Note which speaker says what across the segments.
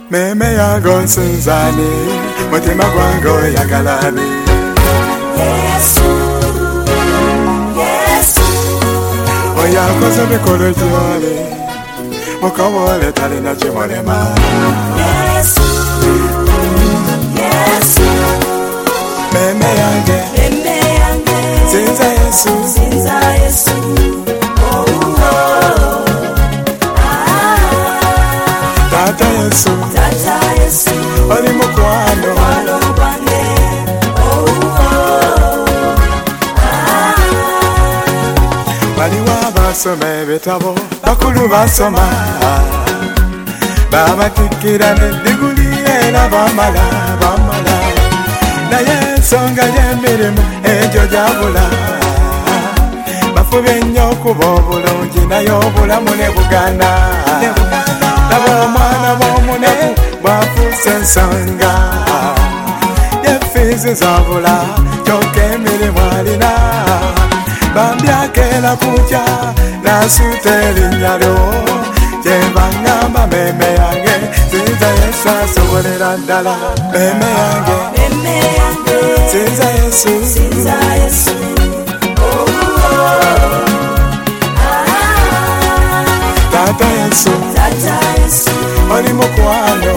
Speaker 1: Meme yango nsinzani mutima gwange oyagalani
Speaker 2: Yesu Yesu
Speaker 1: oyakoze mikolo gy'oli mukawole talina kimulema
Speaker 2: Yesu Yesu
Speaker 1: meme yange sinza Yesu
Speaker 2: oh oh
Speaker 1: Tata Yesu oli mukwano waliwo abasoma ebitabo bakulu basoma babatikkira n'eddiguli era bamala naye ensonga y'emirimu egyo gyabula bafubye nnyo okuba obulungi naye obulamu ne bugana nabo omwana b'omunaku bwafuuse ensonga yefiizi zabula kyokka emirimu alina bambi akeera kukya n'asuuta erinnya lyo kye baŋŋamba meme yange sinza Yesu asobolera ddala meme yange sinza Yesu Tata Yesu oli mukwano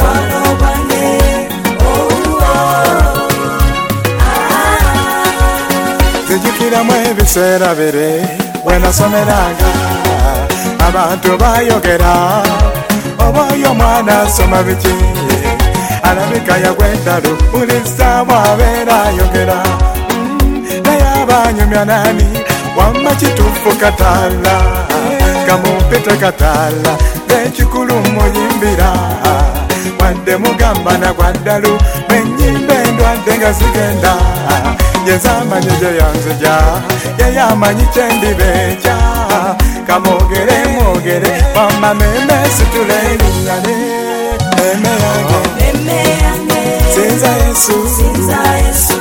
Speaker 1: nzijukiramu ebiseera biri bwe nasomeranga abantu bayogera oba oyo omwana asoma biki alabika yagweddalu buli ssaamu abeera ayogera naye abanyumya nani wamma kituufu kataala kamumpite kataala ng'ekikulu muyimbira wadde mugamba nagwaddalu ennyimba endwadde nga zigenda yezamanyi gye yanzija yeye amanyi kyendibeekya kamwogere mwogere wamma meme situle erinnane meme yange sinza Yesu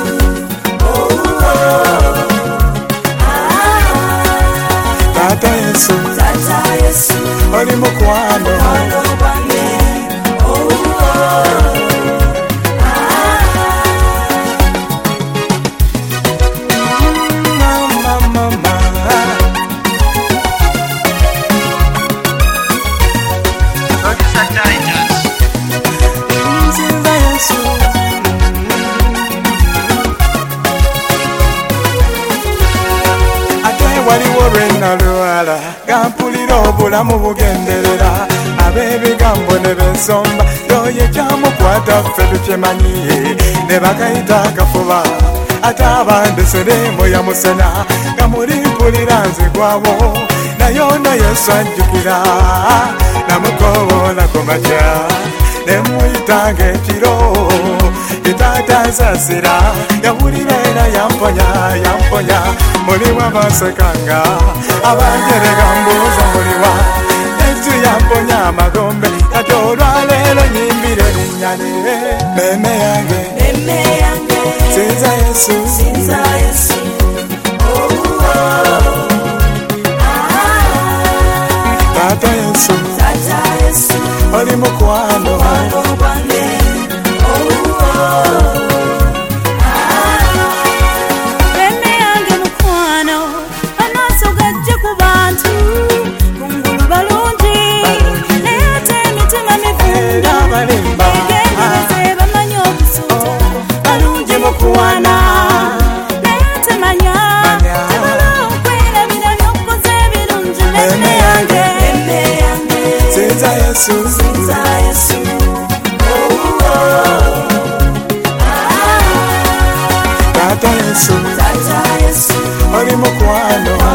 Speaker 1: Tata Yesu oli mukwano waliwo lwenalwala gampulira obulamu bugenderera ab'ebigambo ne bensomba yoye kyamukwata ffe tukimanyi ne bakayita akafuba ate abandeseremu yamusena gamulimpulira nzigwabo naye ono Yesu ajjukira namukoola ku makya ne muyitanga ekiro itaata nsasira yawulira era yamponya muliwa basekanga abanjerega mbuuza muliwa Yesu yamponya amagombe kati olwaleero nyimbire linnyane meme yange sinza Yesu Tata Yesu oli mukwano sinza Yesu Tata Yesu oli mukwano